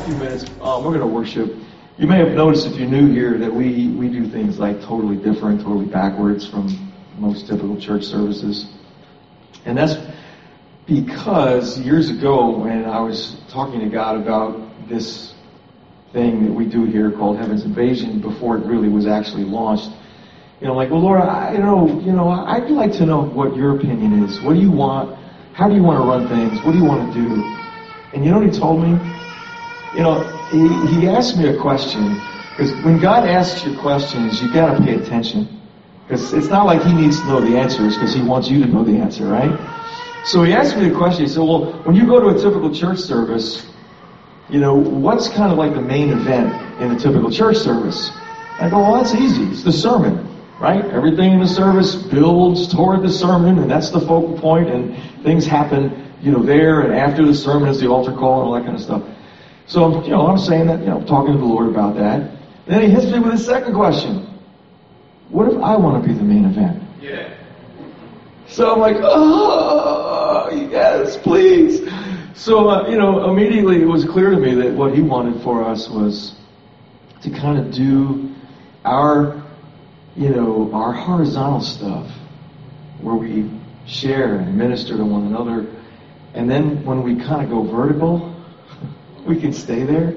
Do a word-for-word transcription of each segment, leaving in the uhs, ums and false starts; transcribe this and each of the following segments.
last few minutes, um, we're going to worship. You may have noticed if you're new here that we, we do things like totally different, totally backwards from most typical church services. And that's because years ago when I was talking to God about this thing that we do here called Heaven's Invasion before it really was actually launched, you know, I'm like, well, Lord, I you know, you know, I'd like to know what your opinion is. What do you want? How do you want to run things? What do you want to do? And you know what he told me? You know, he, he asked me a question, because when God asks you questions, you got to pay attention. Because it's not like he needs to know the answers, because he wants you to know the answer, right? So he asked me the question. He said, well, when you go to a typical church service, you know, what's kind of like the main event in a typical church service? I go, well, that's easy. It's the sermon, right? Everything in the service builds toward the sermon, and that's the focal point, and things happen, you know, there, and after the sermon is the altar call and all that kind of stuff. So, you know, I'm saying that, you know, talking to the Lord about that. And then he hits me with his second question. What if I want to be the main event? Yeah. So I'm like, oh, yes, please. So, uh, you know, immediately it was clear to me that what he wanted for us was to kind of do our, you know, our horizontal stuff where we share and minister to one another. And then when we kind of go vertical, we can stay there.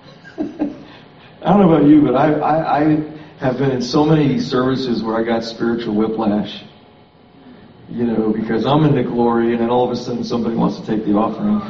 I don't know about you, but I, I, I have been in so many services where I got spiritual whiplash. You know, because I'm in the glory, and then all of a sudden somebody wants to take the offering.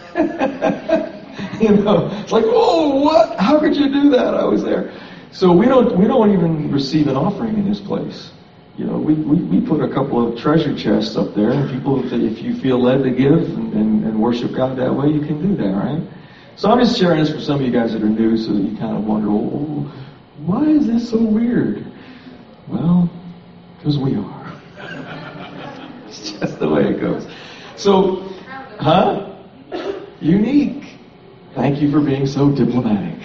You know, it's like, oh, what? How could you do that? I was there. So we don't we don't even receive an offering in this place. You know, we, we, we put a couple of treasure chests up there, and people, if you feel led to give and, and, and worship God that way, you can do that, right? So I'm just sharing this for some of you guys that are new, so that you kind of wonder, oh, why is this so weird? Well, because we are. It's just the way it goes. So, huh? Unique. Thank you for being so diplomatic.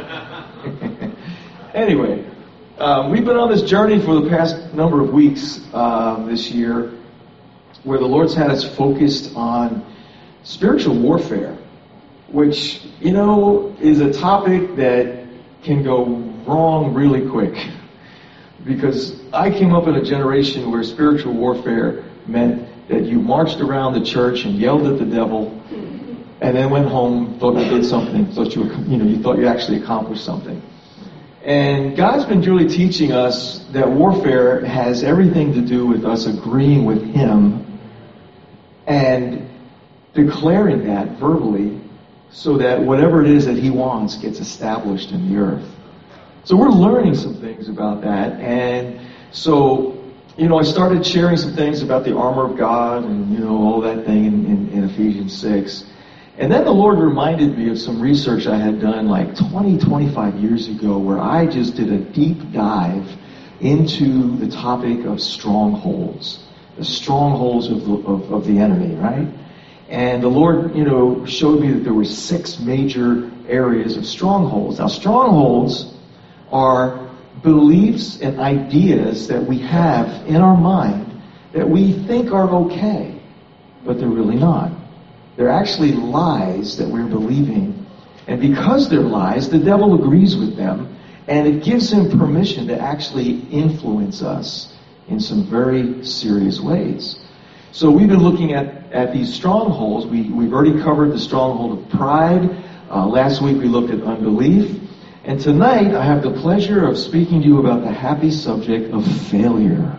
Anyway, um, we've been on this journey for the past number of weeks um, this year where the Lord's had us focused on spiritual warfare, which, you know, is a topic that can go wrong really quick. Because I came up in a generation where spiritual warfare meant that you marched around the church and yelled at the devil, and then went home, thought you did something, thought you, you know, you thought you actually accomplished something. And God's been really teaching us that warfare has everything to do with us agreeing with Him and declaring that verbally, so that whatever it is that He wants gets established in the earth. So we're learning some things about that, and so. You know, I started sharing some things about the armor of God and, you know, all that thing in, in, in Ephesians six. And then the Lord reminded me of some research I had done like twenty, twenty-five years ago where I just did a deep dive into the topic of strongholds. The strongholds of the, of, of the enemy, right? And the Lord, you know, showed me that there were six major areas of strongholds. Now, strongholds are beliefs and ideas that we have in our mind that we think are okay, but they're really not. They're actually lies that we're believing. And because they're lies, the devil agrees with them, and it gives him permission to actually influence us in some very serious ways. So we've been looking at, at these strongholds. We, we've already covered the stronghold of pride. Uh, last week we looked at unbelief. And tonight, I have the pleasure of speaking to you about the happy subject of failure.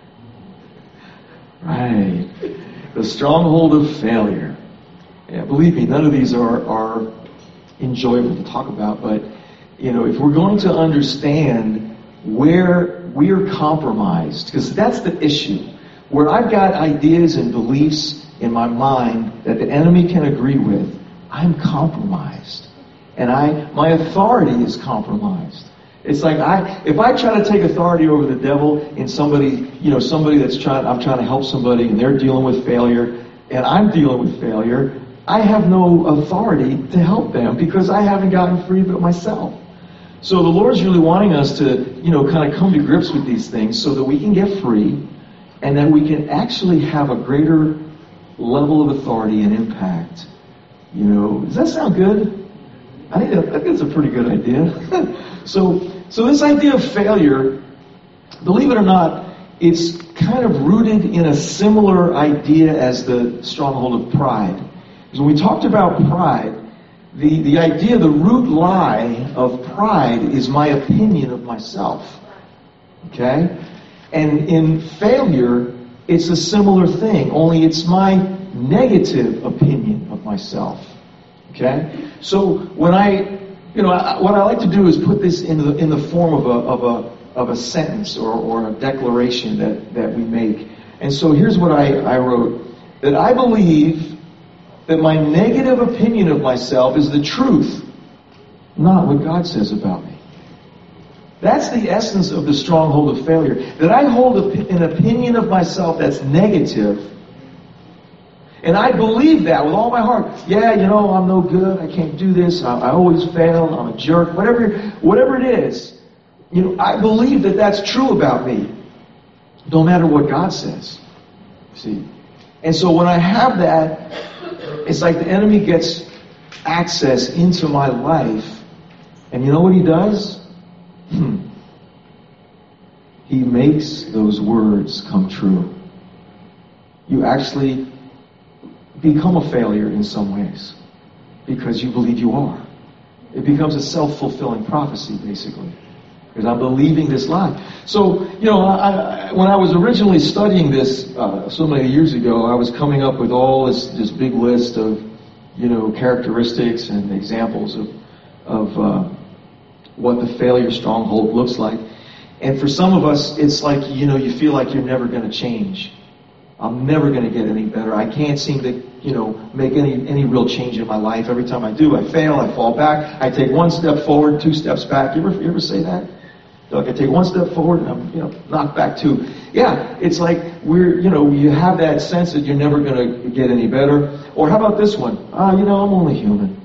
Right. The stronghold of failure. Yeah, believe me, none of these are, are enjoyable to talk about, but, you know, if we're going to understand where we're compromised, because that's the issue, where I've got ideas and beliefs in my mind that the enemy can agree with, I'm compromised. And I, my authority is compromised. It's like I, if I try to take authority over the devil in somebody, you know, somebody that's trying, I'm trying to help somebody and they're dealing with failure and I'm dealing with failure, I have no authority to help them because I haven't gotten free of it myself. So the Lord's really wanting us to, you know, kind of come to grips with these things so that we can get free and that we can actually have a greater level of authority and impact. You know, does that sound good? I think, that, I think that's a pretty good idea. so, so this idea of failure, believe it or not, it's kind of rooted in a similar idea as the stronghold of pride. Because when we talked about pride, the, the idea, the root lie of pride is my opinion of myself. Okay? And in failure, it's a similar thing, only it's my negative opinion of myself. Okay? So when I, you know, I, what I like to do is put this in the in the form of a of a of a sentence or, or a declaration that, that we make. And so here's what I, I wrote. That I believe that my negative opinion of myself is the truth, not what God says about me. That's the essence of the stronghold of failure. That I hold an opinion of myself that's negative, and I believe that with all my heart. Yeah, you know, I'm no good. I can't do this. I, I always fail. I'm a jerk. Whatever, whatever it is. You know, I believe that that's true about me, no matter what God says. See? And so when I have that, it's like the enemy gets access into my life. And you know what he does? Hmm. He makes those words come true. You actually become a failure in some ways because you believe you are. It becomes a self-fulfilling prophecy, basically. Because I'm believing this lie. So, you know, I, I, when I was originally studying this uh, so many years ago, I was coming up with all this, this big list of, you know, characteristics and examples of, of uh, what the failure stronghold looks like. And for some of us, it's like, you know, you feel like you're never going to change. I'm never going to get any better. I can't seem to, you know, make any any real change in my life. Every time I do, I fail, I fall back. I take one step forward, two steps back. You ever, you ever say that? Like I take one step forward and I'm, you know, knocked back two. Yeah, it's like we're, you know, you have that sense that you're never going to get any better. Or how about this one? Ah, you know, I'm only human.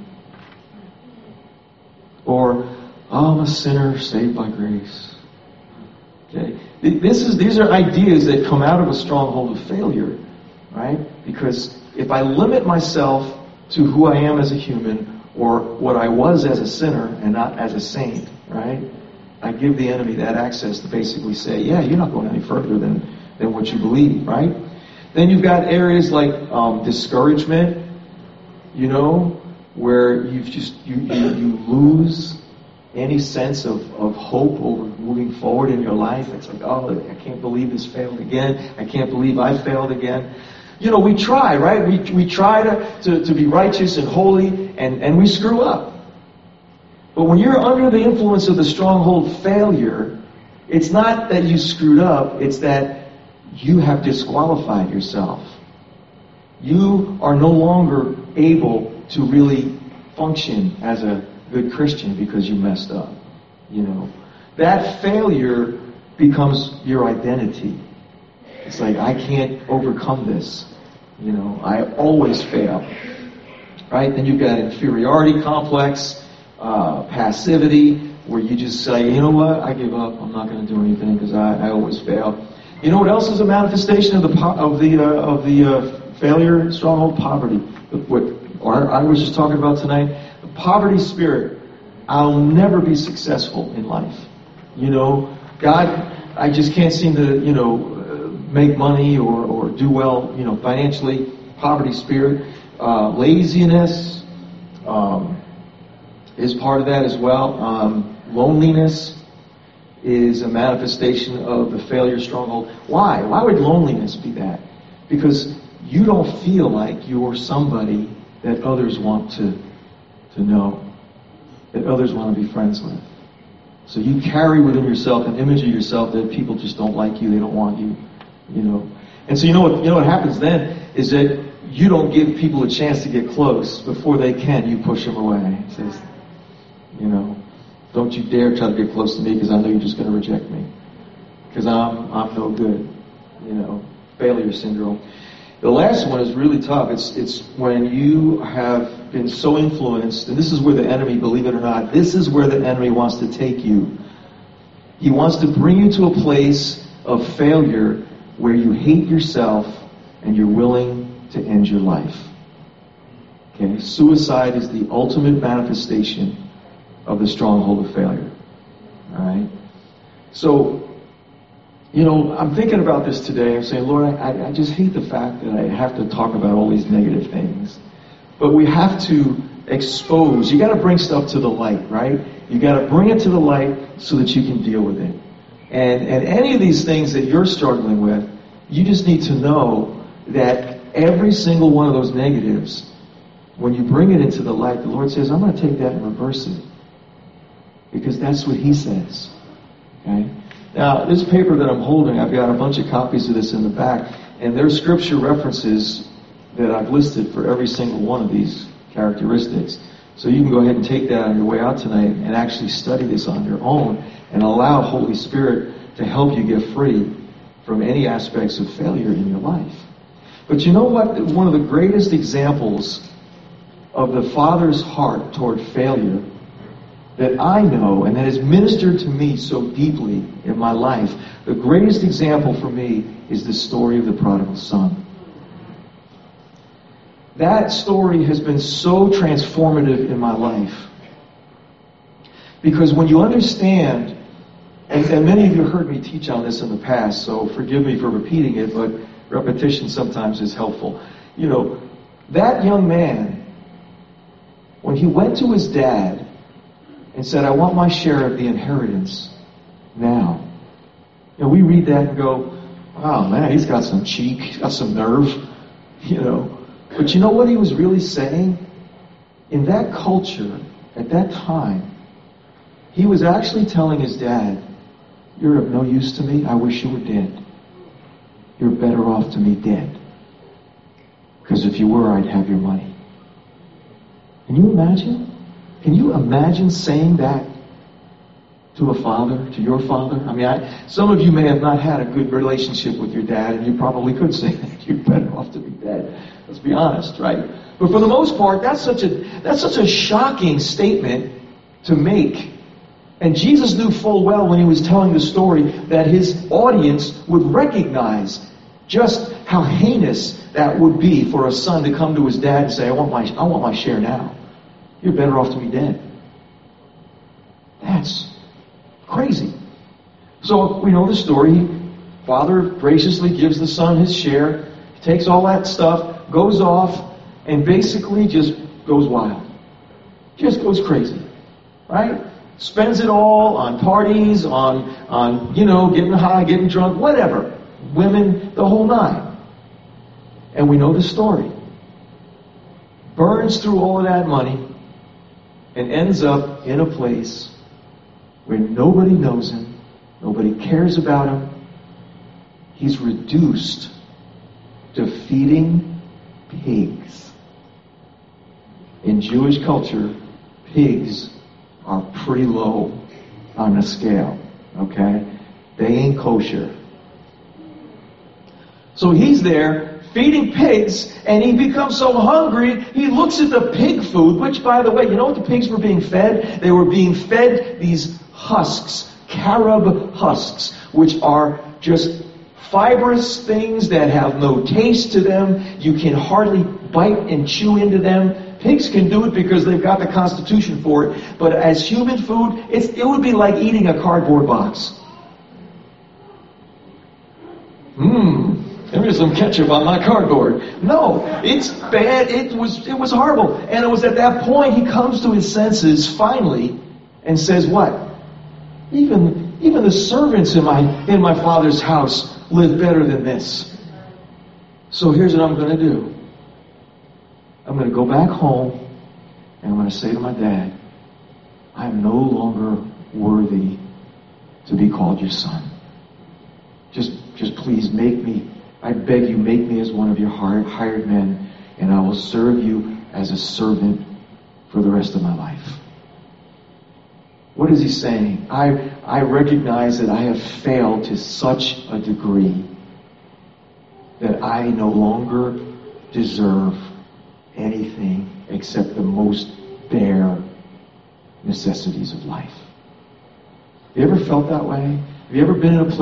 Or, oh, I'm a sinner saved by grace. Okay, this is these are ideas that come out of a stronghold of failure, right? Because if I limit myself to who I am as a human or what I was as a sinner and not as a saint, right? I give the enemy that access to basically say, yeah, you're not going any further than, than what you believe, right? Then you've got areas like um, discouragement, you know, where you've just you, you, you lose any sense of, of hope over moving forward in your life. It's like, oh, I can't believe this failed again. I can't believe I failed again. You know, we try, right? We we try to, to, to be righteous and holy, and, and we screw up. But when you're under the influence of the stronghold failure, it's not that you screwed up, it's that you have disqualified yourself. You are no longer able to really function as a good Christian because you messed up. You know, that failure becomes your identity. It's like, I can't overcome this. You know, I always fail. Right? Then you've got inferiority complex. Uh, passivity, where you just say, you know what, I give up. I'm not going to do anything because I, I always fail. You know what else is a manifestation of the po- of the uh, of the uh, failure stronghold? Poverty. What or I was just talking about tonight. The poverty spirit. I'll never be successful in life. You know, God, I just can't seem to, you know, make money or or do well, you know, financially. Poverty spirit, uh, laziness. Um, is part of that as well. Um, loneliness is a manifestation of the failure stronghold. Why? Why would loneliness be that? Because you don't feel like you're somebody that others want to, to know, that others want to be friends with. So you carry within yourself an image of yourself that people just don't like you, they don't want you, you know. And so you know what you know what happens then is that you don't give people a chance to get close. Before they can, you push them away. It says, you know, don't you dare try to get close to me because I know you're just going to reject me. Because I'm I'm no good. You know, failure syndrome. The last one is really tough. It's it's when you have been so influenced, and this is where the enemy, believe it or not, this is where the enemy wants to take you. He wants to bring you to a place of failure where you hate yourself and you're willing to end your life. Okay? Suicide is the ultimate manifestation of the stronghold of failure. All right? So, you know, I'm thinking about this today. I'm saying, Lord, I, I just hate the fact that I have to talk about all these negative things. But we have to expose. You got to bring stuff to the light, right? You got to bring it to the light so that you can deal with it. And, and any of these things that you're struggling with, you just need to know that every single one of those negatives, when you bring it into the light, the Lord says, I'm going to take that and reverse it. Because that's what He says. Okay? Now, this paper that I'm holding, I've got a bunch of copies of this in the back, and there's scripture references that I've listed for every single one of these characteristics. So you can go ahead and take that on your way out tonight and actually study this on your own and allow Holy Spirit to help you get free from any aspects of failure in your life. But you know what? One of the greatest examples of the Father's heart toward failure that I know and that has ministered to me so deeply in my life, the greatest example for me is the story of the prodigal son. That story has been so transformative in my life. Because when you understand, and, and many of you heard me teach on this in the past, so forgive me for repeating it, but repetition sometimes is helpful. You know, that young man, when he went to his dad and said, I want my share of the inheritance now. You know, we read that and go, wow, man, he's got some cheek, he's got some nerve, you know. But you know what he was really saying? In that culture, at that time, he was actually telling his dad, you're of no use to me, I wish you were dead. You're better off to me dead. Because if you were, I'd have your money. Can you imagine? Can you imagine saying that to a father, to your father? I mean, I, some of you may have not had a good relationship with your dad, and you probably could say that you're better off to be dead. Let's be honest, right? But for the most part, that's such a that's such a shocking statement to make. And Jesus knew full well when he was telling the story that his audience would recognize just how heinous that would be for a son to come to his dad and say, I want my I want my share now. You're better off to be dead. That's crazy. So we know the story. Father graciously gives the son his share, takes all that stuff, goes off, and basically just goes wild. Just goes crazy. Right? Spends it all on parties, on, on, you know, getting high, getting drunk, whatever. Women, the whole nine. And we know the story. Burns through all of that money and ends up in a place where nobody knows him, nobody cares about him. He's reduced to feeding pigs. In Jewish culture, pigs are pretty low on the scale, okay? They ain't kosher. So he's there feeding pigs, and he becomes so hungry, he looks at the pig food, which, by the way, you know what the pigs were being fed? They were being fed these husks, carob husks, which are just fibrous things that have no taste to them. You can hardly bite and chew into them. Pigs can do it because they've got the constitution for it. But as human food, it's, it would be like eating a cardboard box. Mmm. There's some ketchup on my cardboard. No, it's bad. It was it was horrible. And it was at that point he comes to his senses finally and says, what? Even even the servants in my in my father's house live better than this. So here's what I'm going to do. I'm going to go back home and I'm going to say to my dad, I'm no longer worthy to be called your son. Just just please make me, I beg you, make me as one of your hired men, and I will serve you as a servant for the rest of my life. What is he saying? I, I recognize that I have failed to such a degree that I no longer deserve anything except the most bare necessities of life. Have you ever felt that way? Have you ever been in a place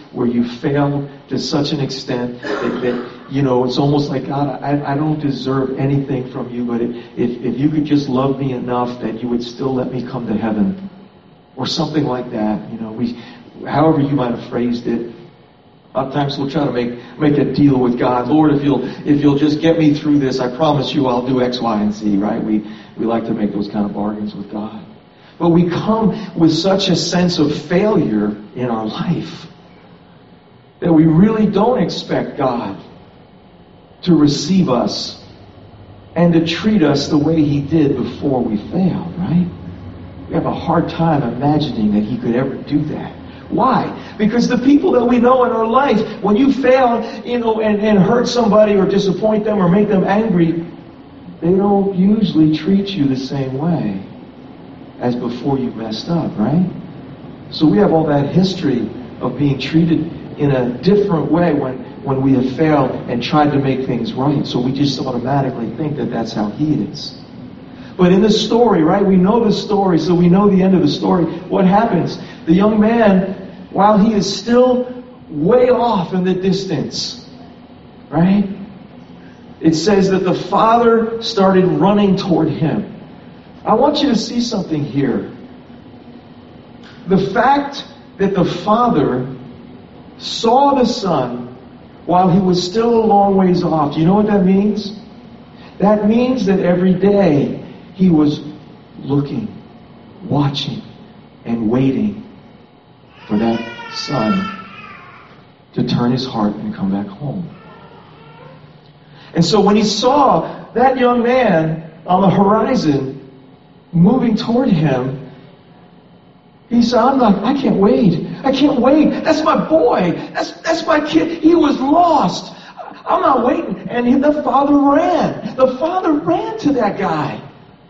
where you failed to such an extent that, that you know, it's almost like, God, I, I don't deserve anything from you, but if, if you could just love me enough that you would still let me come to heaven. Or something like that. You know, we, however you might have phrased it. A lot of times we'll try to make make a deal with God. Lord, if you'll if you'll just get me through this, I promise you I'll do X, Y, and Z, right? We we like to make those kind of bargains with God. But we come with such a sense of failure in our life that we really don't expect God to receive us and to treat us the way He did before we failed, right? We have a hard time imagining that He could ever do that. Why? Because the people that we know in our life, when you fail, you know, and, and hurt somebody or disappoint them or make them angry, they don't usually treat you the same way as before you messed up, right? So we have all that history of being treated in a different way when, when we have failed and tried to make things right. So we just automatically think that that's how He is. But in the story, right, we know the story, so we know the end of the story. What happens? The young man, while he is still way off in the distance, right? It says that the father started running toward him. I want you to see something here. The fact that the father saw the son while he was still a long ways off, do you know what that means? That means that every day he was looking, watching, and waiting for that son to turn his heart and come back home. And so when he saw that young man on the horizon moving toward him, he said, I'm not, I can't wait. I can't wait. That's my boy. That's, that's my kid. He was lost. I'm not waiting. And he, the father ran. The father ran to that guy.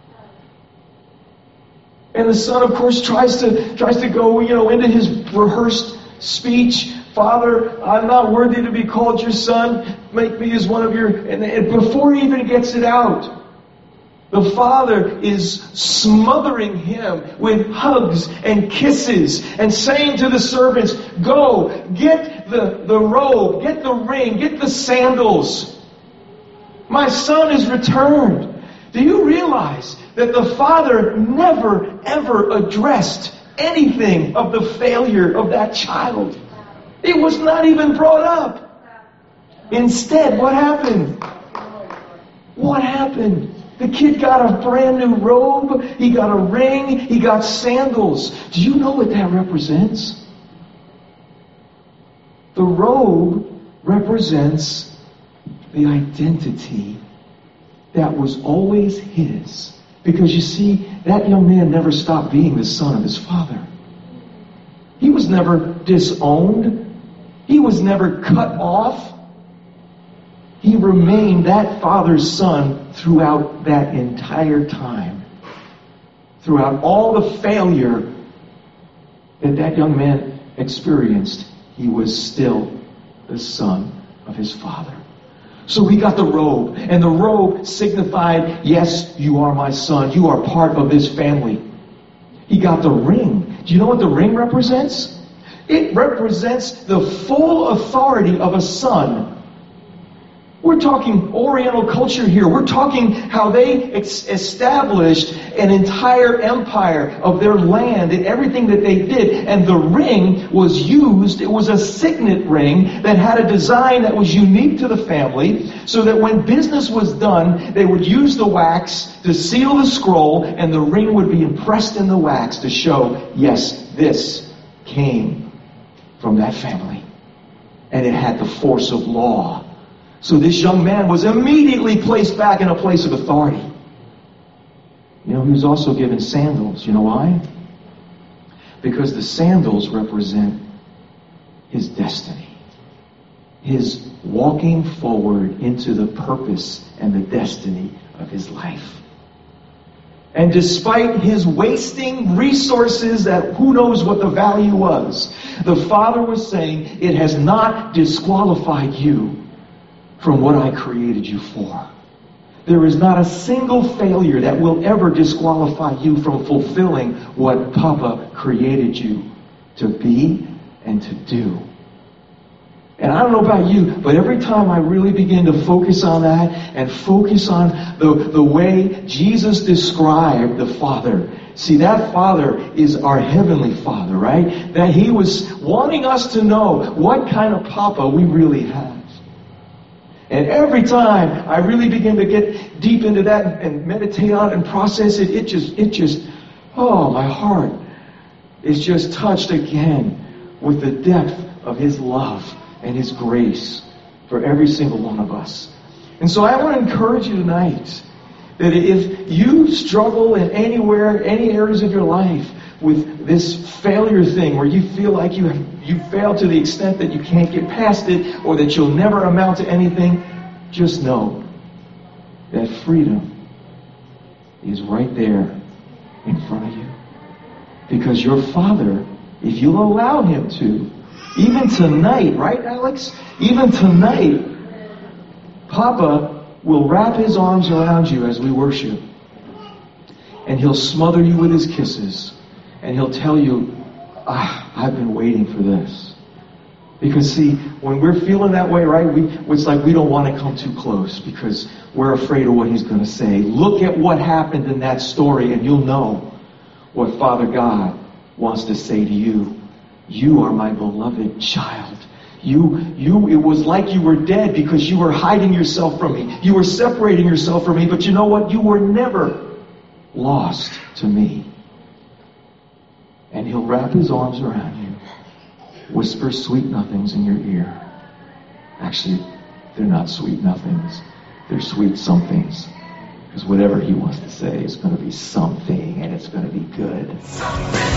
And the son, of course, tries to tries to go, you know, into his rehearsed speech. Father, I'm not worthy to be called your son. Make me as one of your... And, and before he even gets it out, the father is smothering him with hugs and kisses and saying to the servants, go, get the, the robe, get the ring, get the sandals. My son is returned. Do you realize that the father never, ever addressed anything of the failure of that child? It was not even brought up. Instead, what happened? What happened? The kid got a brand new robe, he got a ring, he got sandals. Do you know what that represents? The robe represents the identity that was always his. Because you see, that young man never stopped being the son of his father. He was never disowned. He was never cut off. He remained that father's son throughout that entire time. Throughout all the failure that that young man experienced, he was still the son of his father. So he got the robe, and the robe signified, yes, you are my son. You are part of this family. He got the ring. Do you know what the ring represents? It represents the full authority of a son. We're talking Oriental culture here. We're talking how they ex- established an entire empire of their land and everything that they did. And the ring was used. It was a signet ring that had a design that was unique to the family, so that when business was done, they would use the wax to seal the scroll, and the ring would be impressed in the wax to show, yes, this came from that family. And it had the force of law. So this young man was immediately placed back in a place of authority. You know, he was also given sandals. You know why? Because the sandals represent his destiny. His walking forward into the purpose and the destiny of his life. And despite his wasting resources that who knows what the value was, the father was saying, it has not disqualified you from what I created you for. There is not a single failure that will ever disqualify you from fulfilling what Papa created you to be and to do. And I don't know about you, but every time I really begin to focus on that and focus on the, the way Jesus described the Father. See, that Father is our Heavenly Father, right? That He was wanting us to know what kind of Papa we really have. And every time I really begin to get deep into that and meditate on it and process it, it just, it just, oh, my heart is just touched again with the depth of His love and His grace for every single one of us. And so I want to encourage you tonight that if you struggle in anywhere, any areas of your life with this failure thing where you feel like you have, you failed to the extent that you can't get past it or that you'll never amount to anything, just know that freedom is right there in front of you. Because your Father, if you'll allow Him to, even tonight, right, Alex? Even tonight, Papa will wrap His arms around you as we worship. And He'll smother you with His kisses. And He'll tell you, ah, I've been waiting for this. Because see, when we're feeling that way, right, we, it's like we don't want to come too close because we're afraid of what He's going to say. Look at what happened in that story and you'll know what Father God wants to say to you. You are my beloved child. You, you, it was like you were dead because you were hiding yourself from me. You were separating yourself from me, but you know what? You were never lost to me. And He'll wrap His arms around you, whisper sweet nothings in your ear. Actually, they're not sweet nothings. They're sweet somethings. Because whatever He wants to say is going to be something, and it's going to be good.